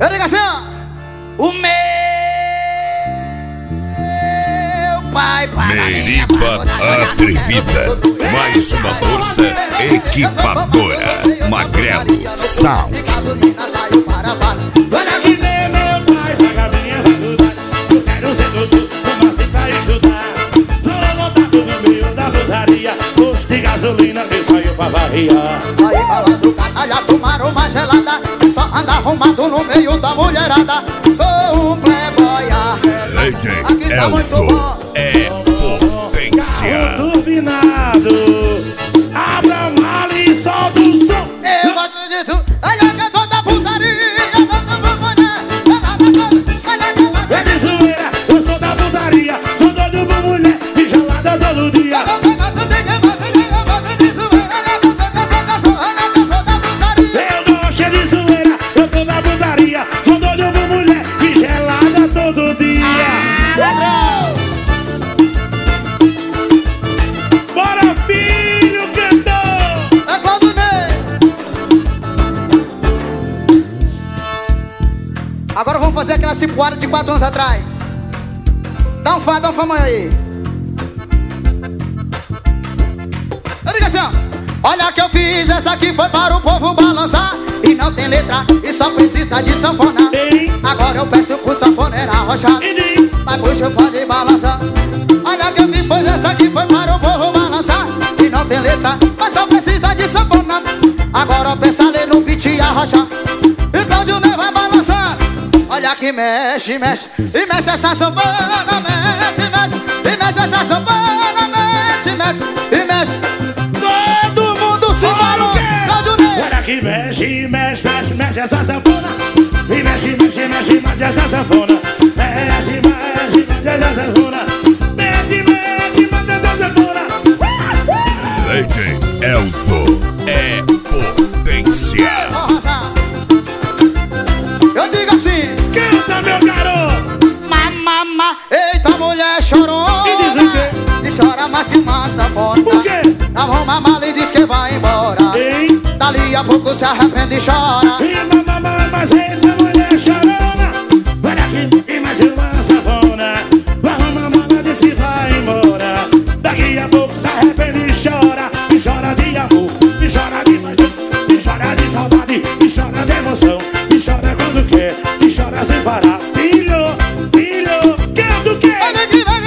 Eu digo assim, ó. O meu pai Meriva Atrevida, mais uma força equipadora. Magrelo Sound. Olha que nem meu pai paga minha faculdade. Eu quero ser doutor, como assim pra estudar? Sou montado no meio da putaria. Posto de gasolina que saiu pra varriar. Aí falando canalha, tomaram uma gelada. Só anda arrumado no meio da mulherada. Sou um playboy arreglado. Legend Elso é potência. Carro turbinado, abra a mala e solta o som. Eu gosto disso. Olha que eu sou da putaria. É de zoeira, eu sou da putaria. Sou doido por mulher e gelada todo dia. Eu gosto de zoeira, eu tô na putaria. Sou doido por mulher e gelada todo dia. Bora, filho, cantor! É Claudinei. Agora vamos fazer aquela cipuada de 4 anos atrás. Dá um fama aí. Eu digo assim, ó. Olha que eu fiz, essa aqui foi para o povo balançar. E não tem letra, e só precisa de sanfona. Agora eu peço pro sanfoneiro arrochado. Mas puxa, eu pode balançar. Olha que eu fiz, pois essa aqui foi para o povo balançar. E não tem letra, mas só precisa de sanfona. Agora eu peço ali no beat e arrochar. E Claudio Ney vai balançar. Olha que mexe, mexe. E mexe essa sanfona, mexe, mexe. E mexe essa sanfona, mexe, mexe. E mexe. Todo mundo se balança. Claudio Ney. Olha que mexe, mexe, mexe, mexe essa sanfona. E mexe, mexe, mexe, mexe essa sanfona. Mexe, mexe, mexe essa sanfona. Mexe, mexe, mexe essa sanfona. Legend Elso é potência. Eu digo assim. Canta, meu garoto. Mamama, eita mulher chorona. E diz o quê? E chora mais que uma sanfona. Por quê? Dá uma mala e diz que vai embora. Ei. Dali a pouco se arrepende e chora. E mamãe, mas eita mulher chorona. Olha aqui, e mais uma sanfona. Arruma a mala, diz que vai embora. Daqui a pouco se arrepende e chora. E chora de amor, e chora de paixão. E chora de saudade, e chora de emoção. E chora quando quer, e chora sem parar. Filho, filho, quer do quê? Olha que chora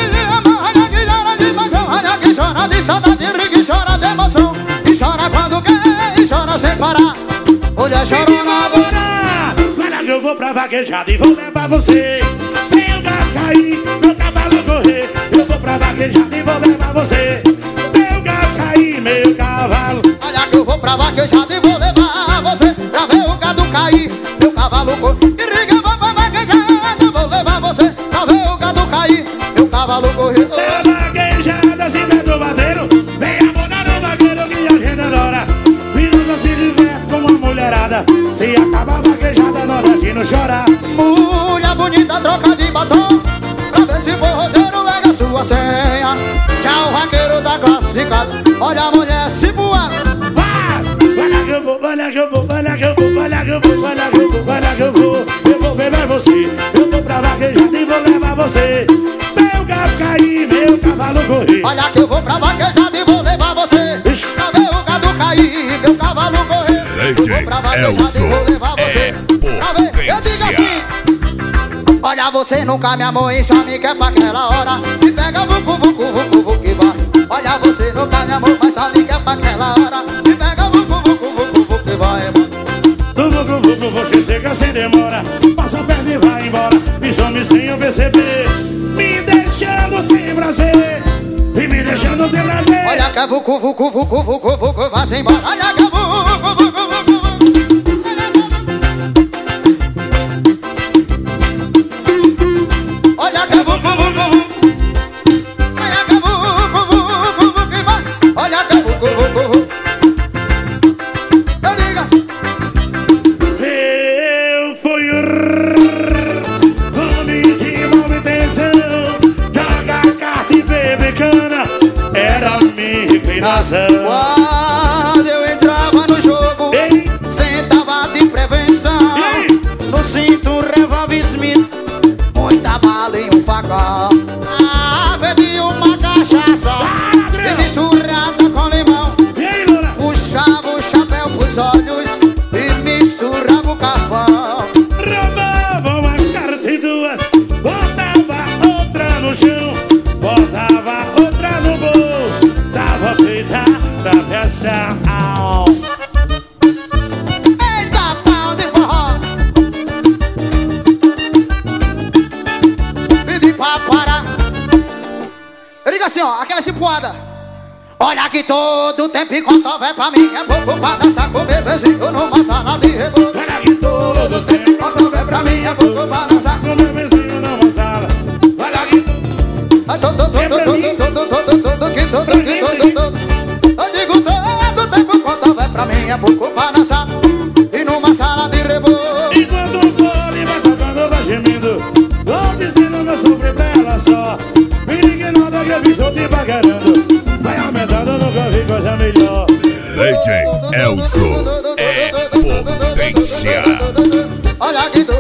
de paixão. Olha que chora de saudade, ri, e chora de emoção. E chora quando quer, e chora sem parar. Mulher chorona agora. Olha que eu vou pra vaquejada e vou levar você. Meu gato cair, meu cavalo correr. Eu vou pra vaquejada e vou levar você. Meu gato cair, meu cavalo. Olha que eu vou pra vaquejada e vou levar você. Pra ver o gado cair, meu cavalo correr. E riga, vou pra vaquejada, vou levar você. Pra ver o gado cair, meu cavalo correr. É vaquejada, se der do bateiro. Vem abonar no vaqueiro que a gente adora. E nunca se diverte com uma mulherada. Se acaba a vaquejada, nordestino chora. Mulher bonita, troca de batom. Pra ver se for roceiro, pega sua senha. Já o vaqueiro tá classificado. Olha a mulher se voando. Olha que eu vou, olha que eu vou, olha que eu vou, olha que eu vou, olha que eu vou, olha que eu vou. Eu vou levar você, eu vou pra vaquejada e vou levar você. Meu gato cair, meu cavalo correr. Olha que eu vou pra vaquejada e vou levar você. Pra ver o gado cair, meu cavalo correr. Eu vou pra vaquejada e vou levar você. Pra ver, eu digo assim. Olha você nunca me amou e só me quer pra aquela hora. E pega vucu, vucu, vucu, vucu e vai. Olha você nunca me amou, mas só me quer pra aquela hora. E pega vucu, vucu, vucu, vucu e vai. Do vucu, vucu, você chega sem demora. Passa a perna e vai embora. Me some sem eu perceber. Me deixando sem prazer. E me deixando sem prazer. Olha que é vucu, vucu, vucu, vucu, vucu, vai-se embora. Olha que é vucu, vucu, vucu, vucu. Olha que é vucu, vucu, vucu. Olha que é vucu, vucu, vucu, e vai. Olha que é vucu, vucu, vucu. Eu digo assim. Eu fui o homem de mal intenção. Jogar carta e beber cana era a minha inclinação. Quando eu entrava no jogo, sentava de prevenção. No cinto dançar. Eita, pau de forró. Pedi pra parar. Eu digo assim, ó, aquela cipuada. Olha que todo tempo enquanto houver pra mim é pouco pra dançar com o bebezinho numa sala de reboco. Olha que todo tempo enquanto houver pra mim é pouco pra dançar com o bebezinho numa sala. Olha que eu digo todo tempo enquanto houver pra mim é pouco pra dançar e numa sala de reboco. enquanto o fole vai tocando, vai gemendo, vou dizendo meu sofrer pra ela só. Me ignora que eu estou te paquerando. Vai aumentando, nunca vi coisa melhor. DJ Elzo é potência. Olha que